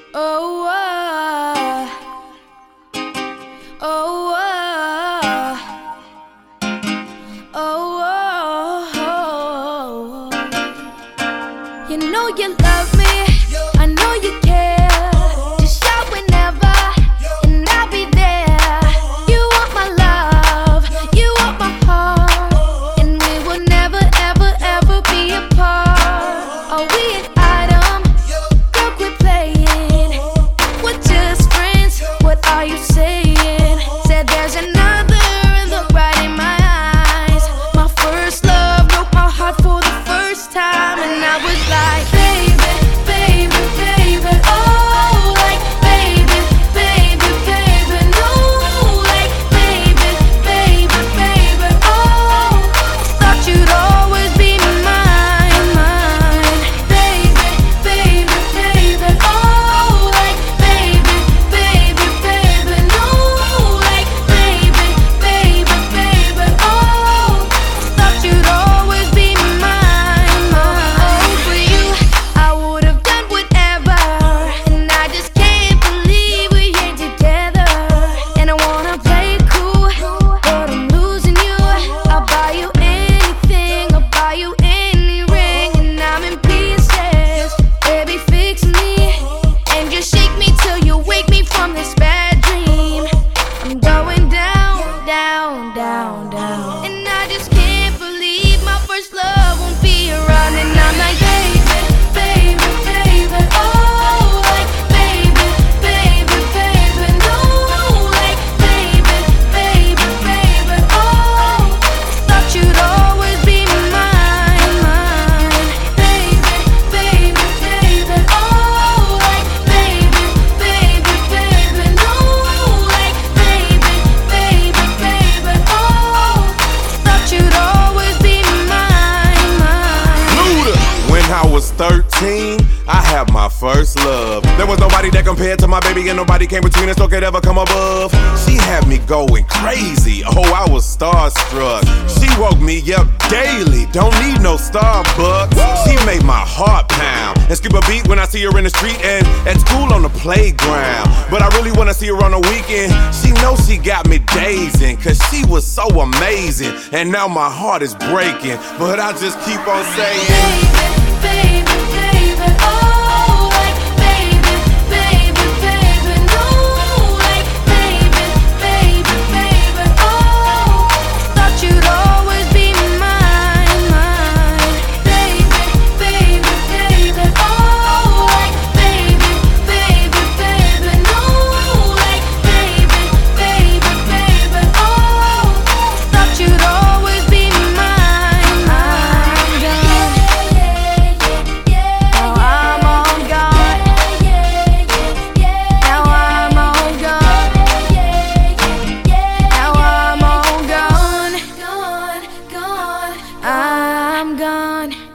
Oh, oh, oh, oh, oh. You know you love me, I know you care. Just shout whenever, and I'll be there. You want my love, you want my heart, and we will never, ever, ever be apart. Are we an item? Girl, quit playing. We're just friends, what are you saying? Said there's another, look right in my eyes. My first love broke my heart for the first time, and I was like, baby, baby, baby, oh, like, baby, baby, baby, no, like, baby, baby, baby, oh, thought you'd always be mine, mine, baby, baby, baby, oh, like, baby, baby, baby, no, like, baby, baby, baby, oh, thought you'd always be mine, mine. For you, I would have done whatever, and I just can't believe we ain't together. And I wanna play cool, but I'm losing you. I'll buy you anything, I'll buy you any ring, and I'm in pieces. Baby, fix me, and just shake me till you wake me from this bad dream. I'm going down, down, down, down, and I just can't believe my first love won't be around. And I'm like, baby, baby, baby, oh, like, baby, baby, baby, no, like, baby, baby, baby, oh, thought you'd always be mine, mine, baby, baby, baby, oh, like, baby, baby, baby, no, like, baby, baby, baby, oh, thought you'd always be mine, mine. Luda. When I was 13, I had my first love. There was nobody that compared to my baby, and nobody came between us or could ever come above. She had me going crazy, oh, I was starstruck. She woke me up daily, don't need no Starbucks. She made my heart pound and skip a beat when I see her in the street and at school on the playground. But I really wanna see her on the weekend. She knows she got me dazing, cause she was so amazing. And now my heart is breaking, but I just keep on saying, Baby, baby, oh, like, baby, baby, baby, no, like, baby, baby, baby, oh, thought you'd always be mine, mine, baby, baby, baby, oh, like, baby, baby, baby, no, like, baby, baby, baby, oh, thought you'd always be mine, mine, now I'm all gone. Now I'm all gone. Now I'm all gone. Gone, gone. I'm gone.